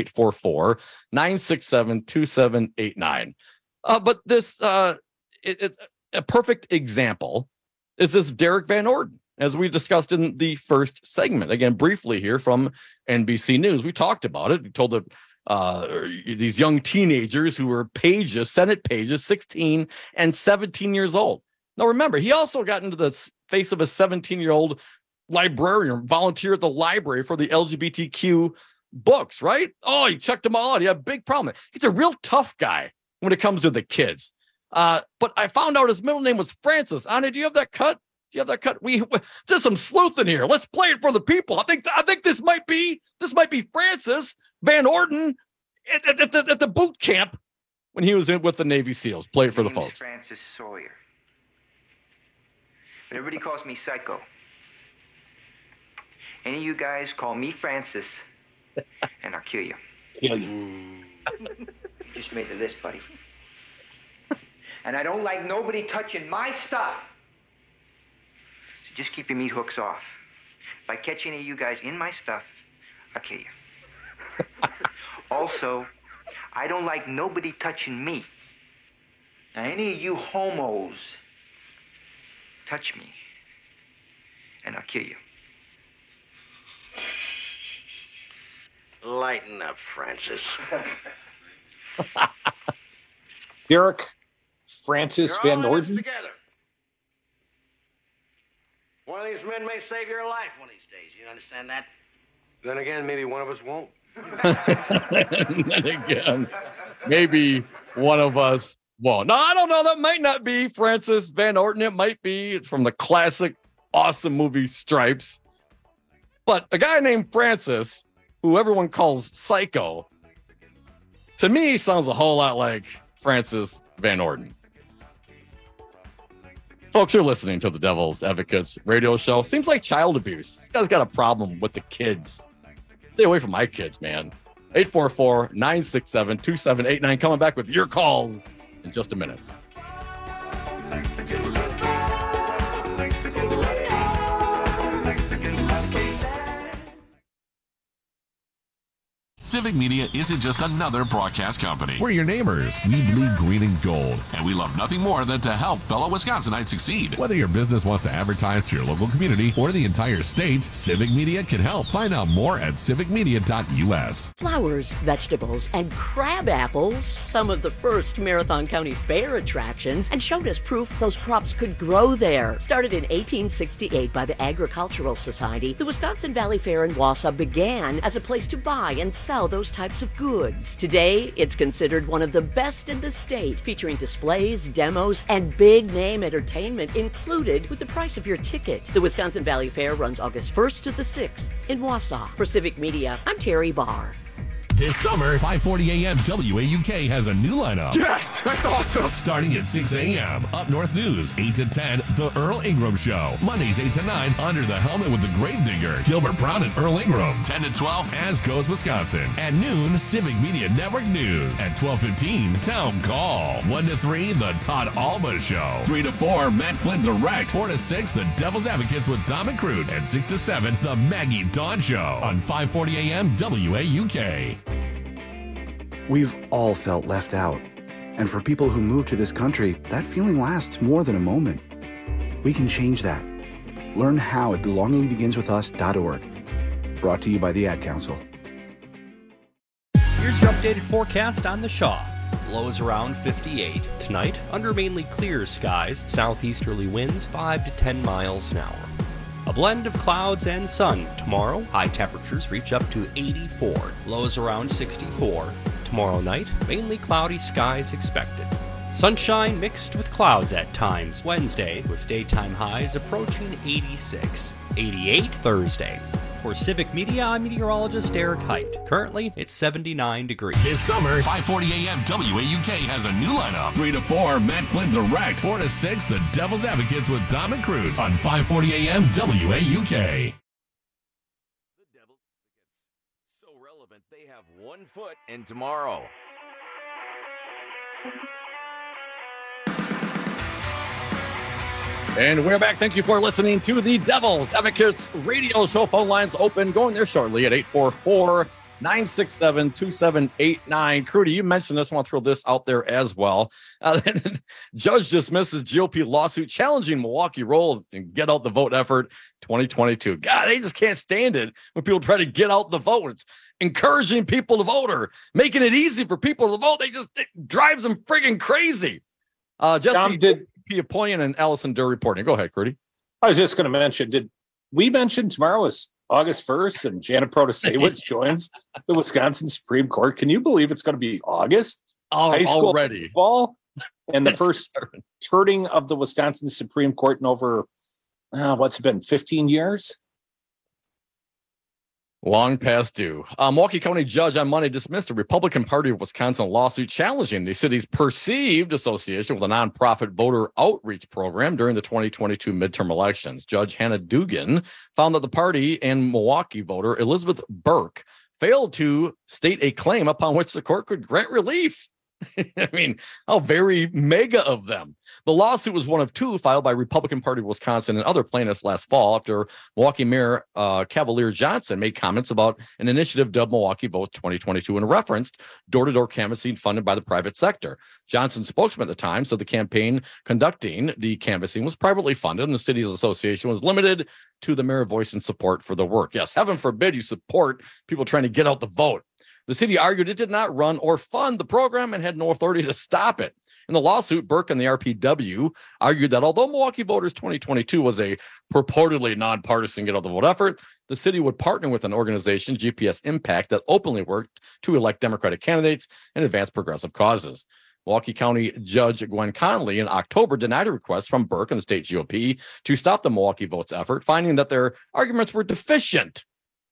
844-967-2789. But this it's a perfect example is this Derek Van Orden, as we discussed in the first segment. Again, briefly here from NBC News. We talked about it. We told these young teenagers who were Senate pages, 16 and 17 years old. Now, remember, he also got into the face of a 17-year-old librarian, volunteer at the library for the LGBTQ books, right? Oh, he checked them all out. He had a big problem. He's a real tough guy when it comes to the kids. But I found out his middle name was Francis. Anna, do you have that cut? We there's some sleuthing here. Let's play it for the people. I think this might be Francis Van Orden at the boot camp when he was in with the Navy SEALs. Play it for the folks. Francis Sawyer. But everybody calls me Psycho. Any of you guys call me Francis, and I'll kill you. You just made the list, buddy. And I don't like nobody touching my stuff. So just keep your meat hooks off. If I catch any of you guys in my stuff, I'll kill you. Also, I don't like nobody touching me. Now, any of you homos touch me, and I'll kill you. Lighten up, Francis. Derek Francis Van Orden. Together. One of these men may save your life one of these days. You understand that? Then again, maybe one of us won't. Then again, maybe one of us won't. No, I don't know. That might not be Francis Van Orden. It might be from the classic, awesome movie Stripes. But a guy named Francis, who everyone calls Psycho, to me sounds a whole lot like Francis Van Orden. Folks, you're listening to the Devil's Advocates radio show. Seems like child abuse. This guy's got a problem with the kids. Stay away from my kids, man. 844-967-2789. Coming back with your calls in just a minute. Civic Media isn't just another broadcast company. We're your neighbors. We bleed green and gold. And we love nothing more than to help fellow Wisconsinites succeed. Whether your business wants to advertise to your local community or the entire state, Civic Media can help. Find out more at civicmedia.us. Flowers, vegetables, and crab apples, some of the first Marathon County Fair attractions, and showed us proof those crops could grow there. Started in 1868 by the Agricultural Society, the Wisconsin Valley Fair in Wausau began as a place to buy and sell those types of goods. Today, it's considered one of the best in the state, featuring displays, demos, and big-name entertainment included with the price of your ticket. The Wisconsin Valley Fair runs August 1st to the 6th in Wausau. For Civic Media, I'm Terry Barr. This summer, 5:40 a.m. WAUK has a new lineup. Yes, that's awesome. Starting at 6 a.m. Up North News, 8 to 10, The Earl Ingram Show. Mondays, 8 to 9, Under the Helmet with the Gravedigger, Gilbert Brown and Earl Ingram. 10 to 12, As Goes Wisconsin. At noon, Civic Media Network News. At 12:15, Town Call. 1 to 3, The Todd Alba Show. 3 to 4, Matt Flynn Direct. 4 to 6, The Devil's Advocates with Dom and Crute. And 6 to 7, The Maggie Dawn Show on 5:40 a.m. WAUK. We've all felt left out. And for people who move to this country, that feeling lasts more than a moment. We can change that. Learn how at belongingbeginswithus.org. Brought to you by the Ad Council. Here's your updated forecast on the Shaw. Lows around 58. Tonight, under mainly clear skies, southeasterly winds 5 to 10 miles an hour. A blend of clouds and sun. Tomorrow, high temperatures reach up to 84. Lows around 64. Tomorrow night, mainly cloudy skies expected. Sunshine mixed with clouds at times. Wednesday, with daytime highs approaching 86. 88 Thursday. For Civic Media, I'm meteorologist Eric Height. Currently, it's 79 degrees. This summer, 5:40 a.m. WAUK has a new lineup. 3 to 4, Matt Flynn Direct. 4 to 6, The Devil's Advocates with Dom and Crute on 5:40 a.m. WAUK. The Devil's Advocates. So relevant, they have 1 foot in tomorrow. And we're back. Thank you for listening to the Devil's Advocates radio show. Phone lines open, going there shortly at 844-967-2789. Crudy, you mentioned this. I want to throw this out there as well. Judge dismisses GOP lawsuit challenging Milwaukee roll and get out the vote effort 2022. God, they just can't stand it when people try to get out the vote. It's encouraging people to vote or making it easy for people to vote. It drives them friggin' crazy. Jesse Piapoyan and Allison Durr reporting. Go ahead, Crudy. I was just going to mention, did we mention tomorrow is August 1st and Janet Protasewicz joins the Wisconsin Supreme Court? Can you believe it's going to be August? High school already. Football and the first turning of the Wisconsin Supreme Court in over, what's it been, 15 years? Long past due. Milwaukee County judge on Monday dismissed a Republican Party of Wisconsin lawsuit challenging the city's perceived association with a nonprofit voter outreach program during the 2022 midterm elections. Judge Hannah Dugan found that the party and Milwaukee voter Elizabeth Burke failed to state a claim upon which the court could grant relief. I mean, how very mega of them. The lawsuit was one of 2 filed by Republican Party of Wisconsin and other plaintiffs last fall after Milwaukee Mayor Cavalier Johnson made comments about an initiative dubbed Milwaukee Vote 2022 and referenced door-to-door canvassing funded by the private sector. Johnson's spokesman at the time said the campaign conducting the canvassing was privately funded and the city's association was limited to the mere voice and support for the work. Yes, heaven forbid you support people trying to get out the vote. The city argued it did not run or fund the program and had no authority to stop it. In the lawsuit, Burke and the RPW argued that although Milwaukee Voters 2022 was a purportedly nonpartisan get out the vote effort, the city would partner with an organization, GPS Impact, that openly worked to elect Democratic candidates and advance progressive causes. Milwaukee County Judge Gwen Conley in October denied a request from Burke and the state GOP to stop the Milwaukee Votes effort, finding that their arguments were deficient,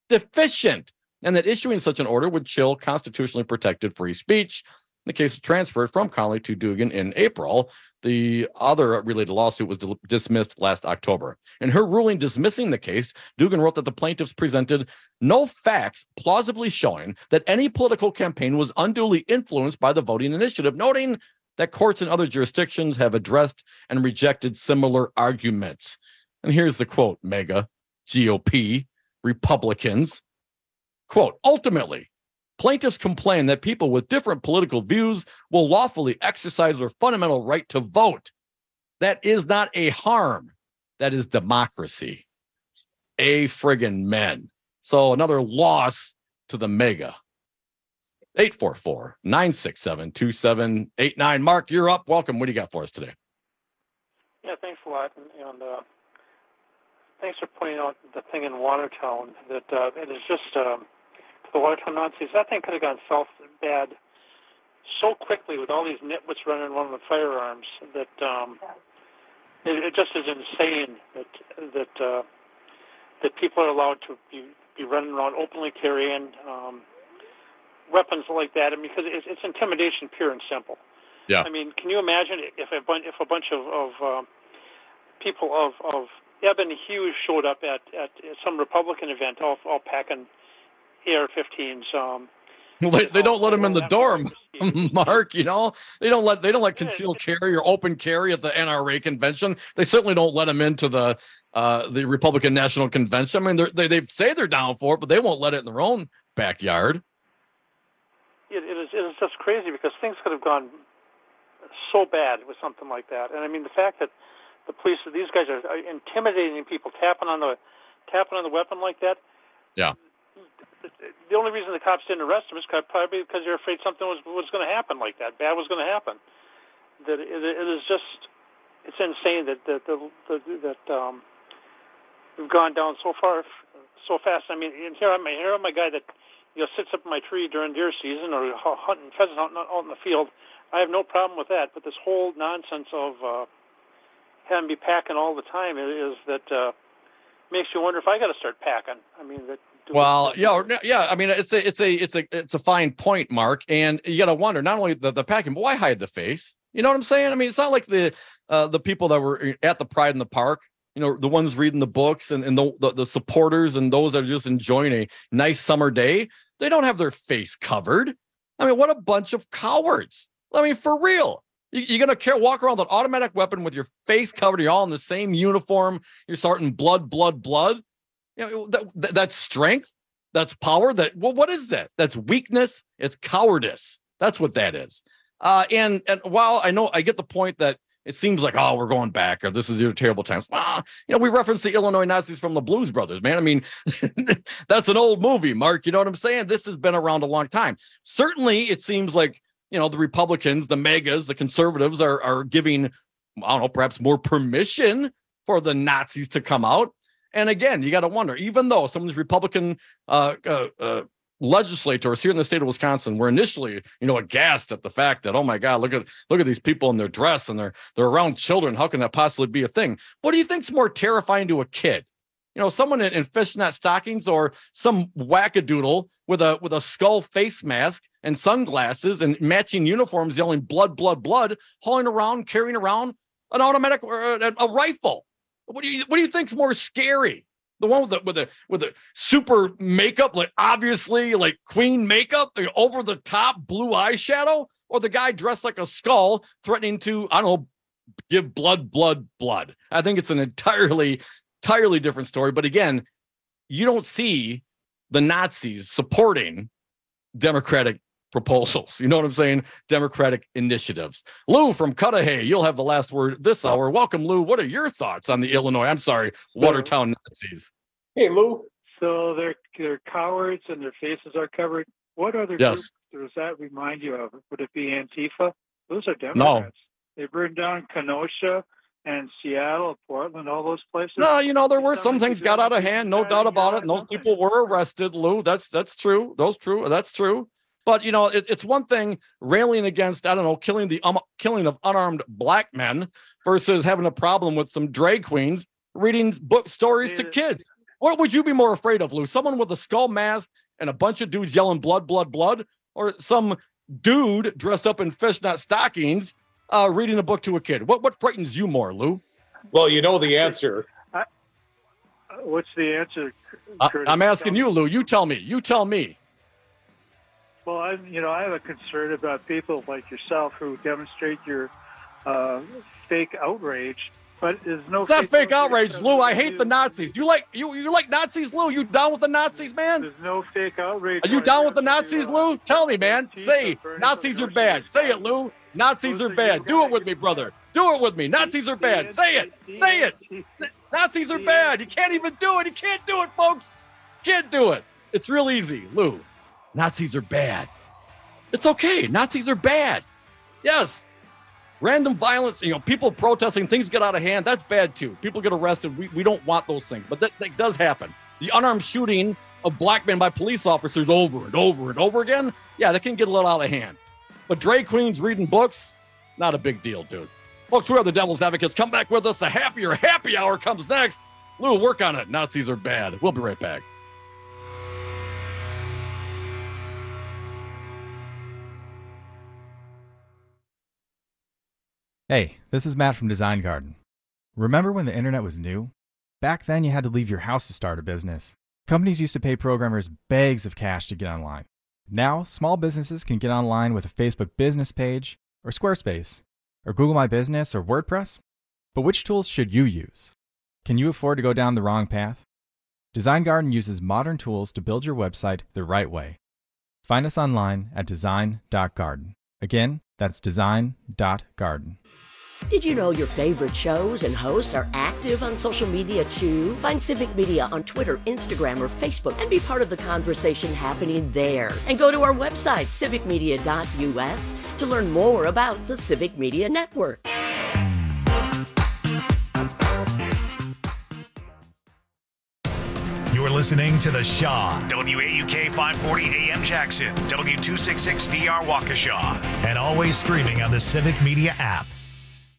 and that issuing such an order would chill constitutionally protected free speech. The case was transferred from Conley to Dugan in April. The other related lawsuit was dismissed last October. In her ruling dismissing the case, Dugan wrote that the plaintiffs presented no facts plausibly showing that any political campaign was unduly influenced by the voting initiative, noting that courts in other jurisdictions have addressed and rejected similar arguments. And here's the quote, Mega, GOP, Republicans. Quote, ultimately, plaintiffs complain that people with different political views will lawfully exercise their fundamental right to vote. That is not a harm. That is democracy. A friggin' men. So another loss to the Mega. 844-967-2789. Mark, you're up. Welcome. What do you got for us today? Yeah, thanks a lot. And thanks for pointing out the thing in Watertown that it is just... the Watertown Nazis, that thing could have gone south bad so quickly with all these nitwits running around with firearms that it just is insane that people are allowed to be running around openly carrying weapons like that. I mean, because it's intimidation, pure and simple. Yeah. I mean, can you imagine if a bunch of people of ebb and hue showed up at some Republican event, all packing AR-15s. They don't let them in the dorm, Mark. You know, they don't let concealed carry or open carry at the NRA convention. They certainly don't let them into the Republican National Convention. I mean, they say they're down for it, but they won't let it in their own backyard. It is just crazy because things could have gone so bad with something like that. And I mean, the fact that the police, these guys are intimidating people, tapping on the weapon like that. Yeah. The only reason the cops didn't arrest him is probably because they're afraid something was going to happen like that. Bad was going to happen. That it is just, it's insane that we've gone down so far, so fast. I mean, and here I'm a guy that sits up in my tree during deer season or hunting pheasants out in the field. I have no problem with that. But this whole nonsense of having to be packing all the time is that makes you wonder if I got to start packing. I mean that. Well, yeah. I mean, it's a fine point, Mark, and you got to wonder not only the packing, but why hide the face? You know what I'm saying? I mean, it's not like the people that were at the Pride in the Park, the ones reading the books and the supporters and those that are just enjoying a nice summer day. They don't have their face covered. I mean, what a bunch of cowards! I mean, for real. You're going to walk around with an automatic weapon with your face covered. You're all in the same uniform. You're starting blood. That's strength. That's power. What is that? That's weakness. It's cowardice. That's what that is. And while I know I get the point that it seems like, we're going back or this is your terrible times. We reference the Illinois Nazis from the Blues Brothers, man. I mean, that's an old movie, Mark. You know what I'm saying? This has been around a long time. Certainly, it seems like, the Republicans, the MAGAs, the conservatives are giving, I don't know, perhaps more permission for the Nazis to come out. And again, you got to wonder, even though some of these Republican legislators here in the state of Wisconsin were initially, aghast at the fact that, oh my God, look at these people in their dress and they're around children. How can that possibly be a thing? What do you think's more terrifying to a kid? Someone in fishnet stockings or some wackadoodle with a skull face mask and sunglasses and matching uniforms yelling blood, hauling around, carrying around an automatic or a rifle. What do you think's more scary? The one with the super makeup, like obviously like queen makeup, like over the top blue eyeshadow, or the guy dressed like a skull threatening to, I don't know, give blood. I think it's an entirely different story. But again, you don't see the Nazis supporting Democratic proposals. You know what I'm saying? Democratic initiatives. Lou from Cudahy, you'll have the last word this hour. Welcome, Lou. What are your thoughts on the Watertown Nazis? Hey, Lou. So they're cowards and their faces are covered. What other groups does that remind you of? Would it be Antifa? Those are Democrats. No. They burned down Kenosha and Seattle, Portland, all those places. No, there were some things got out of hand, no doubt about it. And those people were arrested, Lou. That's true. That's true. But, it's one thing railing against, I don't know, killing of unarmed black men versus having a problem with some drag queens reading book stories to kids. What would you be more afraid of, Lou? Someone with a skull mask and a bunch of dudes yelling blood, or some dude dressed up in fishnet stockings reading a book to a kid? What frightens you more, Lou? Well, you know the answer. What's the answer? I'm asking you, Lou. You tell me. Well, I have a concern about people like yourself who demonstrate your fake outrage. But there's no. It's not fake outrage, Lou. I hate the Nazis. You like Nazis, Lou? You down with the Nazis, man? There's no fake outrage. Are you down with the Nazis, Lou? Tell me, man. Say Nazis are bad. Say it, Lou. Nazis are bad. Do it with me, brother. Do it with me. Nazis are bad. Say it. Nazis are bad. You can't even do it. You can't do it, folks. Can't do it. It's real easy, Lou. Nazis are bad. It's okay. Nazis are bad. Yes. Random violence, people protesting, things get out of hand. That's bad too. People get arrested. We don't want those things, but that does happen. The unarmed shooting of black men by police officers over and over again. Yeah, that can get a little out of hand. But drag queens reading books, not a big deal, dude. Folks, we are the Devil's Advocates. Come back with us. A happier happy hour comes next. Lou, work on it. Nazis are bad. We'll be right back. Hey, this is Matt from Design Garden. Remember when the internet was new? Back then, you had to leave your house to start a business. Companies used to pay programmers bags of cash to get online. Now, small businesses can get online with a Facebook business page, or Squarespace, or Google My Business, or WordPress. But which tools should you use? Can you afford to go down the wrong path? Design Garden uses modern tools to build your website the right way. Find us online at design.garden. Again, that's design.garden. Did you know your favorite shows and hosts are active on social media too? Find Civic Media on Twitter, Instagram, or Facebook and be part of the conversation happening there. And go to our website, civicmedia.us, to learn more about the Civic Media Network. You're listening to The Shaw, WAUK 540 AM Jackson, W266DR Waukesha, and always streaming on the Civic Media app.